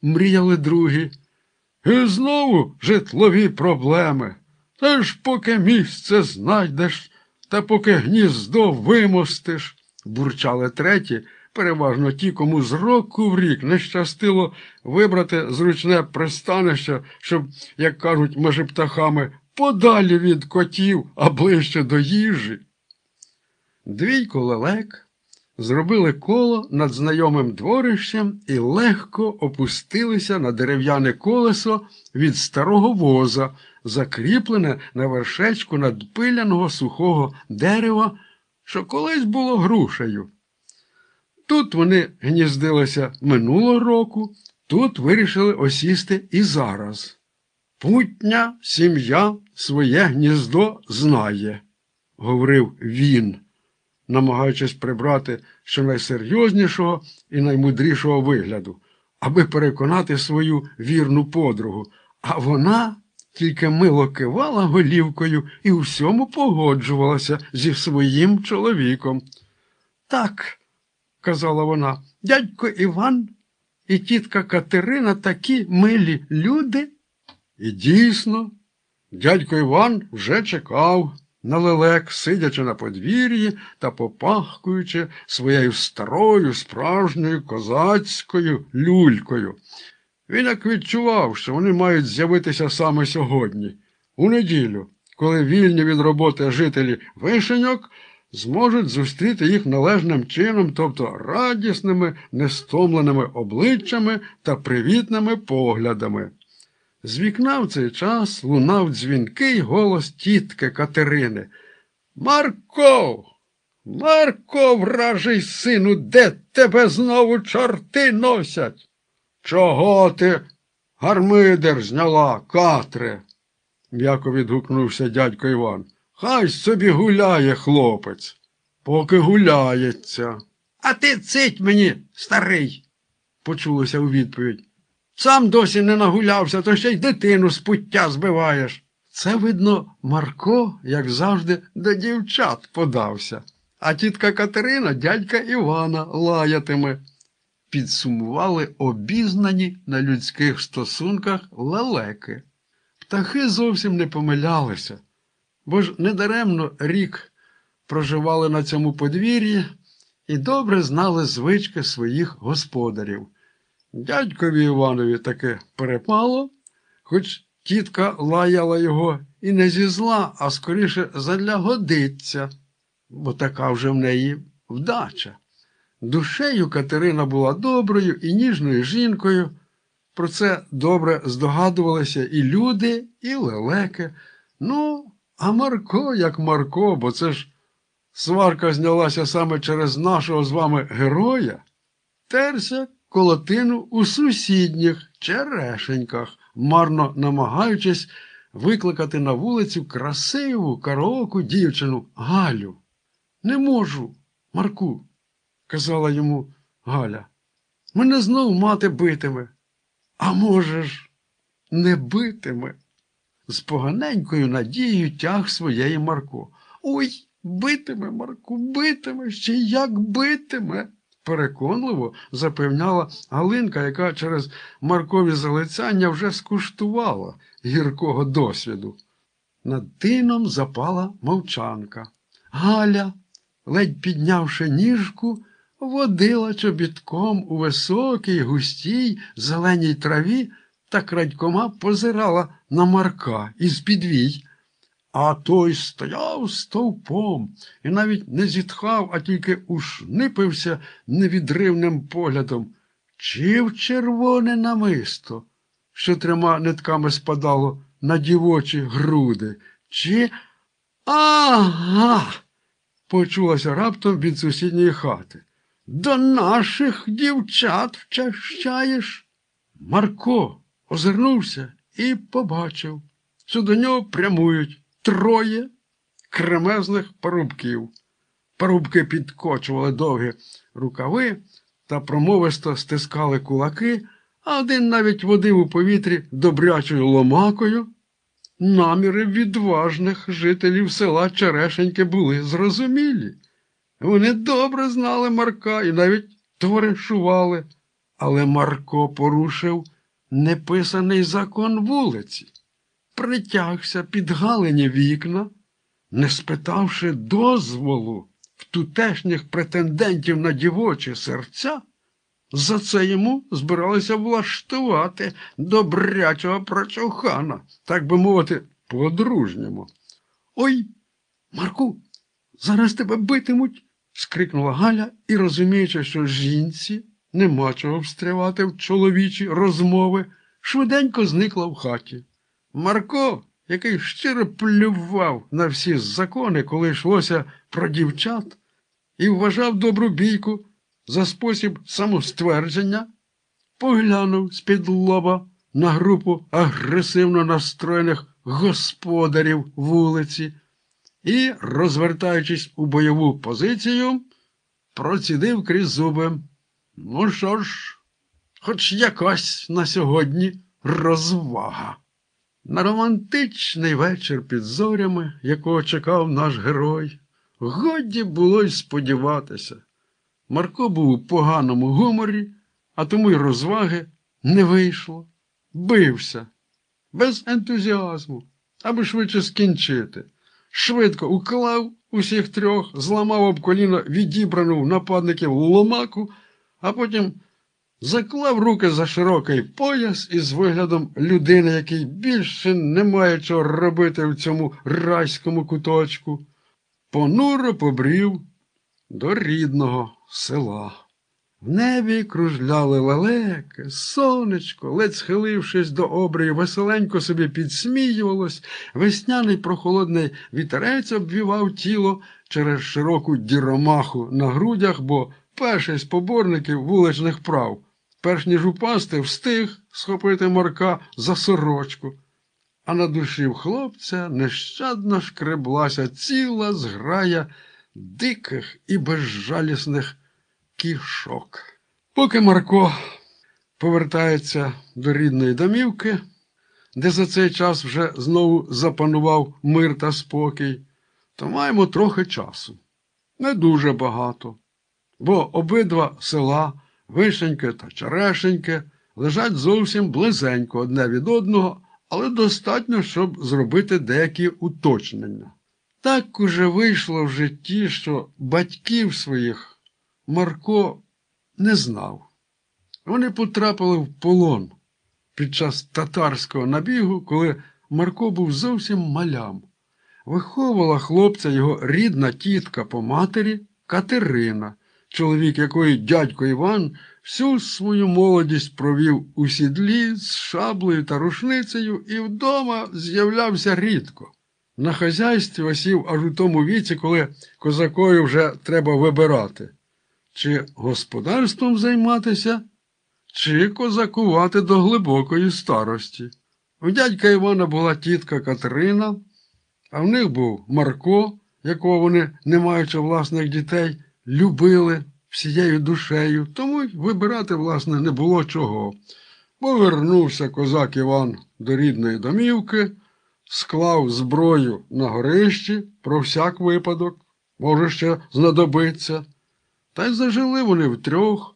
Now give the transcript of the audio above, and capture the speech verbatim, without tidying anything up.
мріяли другі. І знову житлові проблеми. Та ж поки місце знайдеш, та поки гніздо вимостиш, бурчали треті, переважно ті, кому з року в рік не щастило вибрати зручне пристанище, щоб, як кажуть межі птахами, подалі від котів, а ближче до їжі. Двійко лелек зробили коло над знайомим дворищем і легко опустилися на дерев'яне колесо від старого воза, закріплене на вершечку надпиляного сухого дерева, що колись було грушею. Тут вони гніздилися минулого року, тут вирішили осісти і зараз. Путня сім'я своє гніздо знає, говорив він, намагаючись прибрати щонайсерйознішого і наймудрішого вигляду, аби переконати свою вірну подругу, а вона тільки мило кивала голівкою і у всьому погоджувалася зі своїм чоловіком. «Так», – казала вона, – «дядько Іван і тітка Катерина такі милі люди». І дійсно, дядько Іван вже чекав на лелек, сидячи на подвір'ї та попахкуючи своєю старою, справжньою козацькою люлькою. Він як відчував, що вони мають з'явитися саме сьогодні, у неділю, коли вільні від роботи жителі Вишеньок зможуть зустріти їх належним чином, тобто радісними, нестомленими обличчями та привітними поглядами. З вікна в цей час лунав дзвінкий голос тітки Катерини. «Марко! Марко, вражий сину, де тебе знову чорти носять?» «Чого ти, гармидер, зняла, Катре?» – м'яко відгукнувся дядько Іван. «Хай собі гуляє хлопець, поки гуляється». «А ти цить мені, старий!» – почулося у відповідь. «Сам досі не нагулявся, то ще й дитину з пуття збиваєш». Це, видно, Марко, як завжди, до дівчат подався, а тітка Катерина дядька Івана лаятиме. Підсумували обізнані на людських стосунках лелеки. Птахи зовсім не помилялися, бо ж недаремно рік проживали на цьому подвір'ї і добре знали звички своїх господарів. Дядькові Іванові таки перепало, хоч тітка лаяла його і не зі зла, а скоріше задля годиться, бо така вже в неї вдача. Душею Катерина була доброю і ніжною жінкою, про це добре здогадувалися і люди, і лелеки. Ну, а Марко як Марко, бо це ж сварка знялася саме через нашого з вами героя, терся колотину у сусідніх Черешеньках, марно намагаючись викликати на вулицю красиву, караоку дівчину Галю. «Не можу, Марку», – казала йому Галя, – «мене знов мати битиме». «А можеш, не битиме», – з поганенькою надією тяг своєї Марко. «Ой, битиме, Марку, битиме, ще як битиме», – переконливо запевняла Галинка, яка через Маркові залицяння вже скуштувала гіркого досвіду. Над тином запала мовчанка. Галя, ледь піднявши ніжку, водила чобітком у високій, густій, зеленій траві та крадькома позирала на Марка із підвій. А той стояв стовпом і навіть не зітхав, а тільки ушнипився невідривним поглядом. Чи в червоне намисто, що трьома нитками спадало на дівочі груди, чи... Ага! Почулося раптом від сусідньої хати. До наших дівчат вчащаєш? Марко озирнувся і побачив, що до нього прямують троє кремезних парубків. Парубки підкочували довгі рукави та промовисто стискали кулаки, а один навіть водив у повітрі добрячою ломакою. Наміри відважних жителів села Черешеньки були зрозумілі. Вони добре знали Марка і навіть товаришували. Але Марко порушив неписаний закон вулиці. Притягся під галині вікна, не спитавши дозволу в тутешніх претендентів на дівочі серця. За це йому збиралися влаштувати добрячого прочухана, так би мовити, по-дружньому. «Ой, Марку, зараз тебе битимуть!» – скрикнула Галя і, розуміючи, що жінці нема чого встрявати в чоловічі розмови, швиденько зникла в хаті. Марко, який щиро плював на всі закони, коли йшлося про дівчат, і вважав добру бійку за спосіб самоствердження, поглянув з-під лоба на групу агресивно настроєних господарів вулиці і, розвертаючись у бойову позицію, процідив крізь зуби: «Ну що ж, хоч якась на сьогодні розвага». На романтичний вечір під зорями, якого чекав наш герой, годі було й сподіватися. Марко був у поганому гуморі, а тому й розваги не вийшло. Бився. Без ентузіазму, аби швидше скінчити. Швидко уклав усіх трьох, зламав об коліно відібрану в нападників ломаку, а потім заклав руки за широкий пояс із виглядом людини, який більше не має чого робити в цьому райському куточку. Понуро побрів до рідного села. В небі кружляли лелеки, сонечко, ледь схилившись до обрію, веселенько собі підсміювалось, весняний прохолодний вітерець обвівав тіло через широку діромаху на грудях, бо перший з поборників вуличних прав, перш ніж упасти, встиг схопити Марка за сорочку. А на душі в хлопця нещадно шкреблася ціла зграя диких і безжалісних кішок. Поки Марко повертається до рідної домівки, де за цей час вже знову запанував мир та спокій, то маємо трохи часу. Не дуже багато, бо обидва села, Вишеньке та Черешеньке, лежать зовсім близенько одне від одного, але достатньо, щоб зробити деякі уточнення. Так уже вийшло в житті, що батьків своїх Марко не знав. Вони потрапили в полон під час татарського набігу, коли Марко був зовсім малям. Виховувала хлопця його рідна тітка по матері Катерина, чоловік якої дядько Іван всю свою молодість провів у сідлі з шаблею та рушницею і вдома з'являвся рідко. На хазяйстві осів аж у тому віці, коли козакою вже треба вибирати, чи господарством займатися, чи козакувати до глибокої старості. У дядька Івана була тітка Катерина, а в них був Марко, якого вони, не маючи власних дітей, любили всією душею, тому й вибирати, власне, не було чого. Повернувся козак Іван до рідної домівки, склав зброю на горищі про всяк випадок, може ще знадобиться. Та й зажили вони втрьох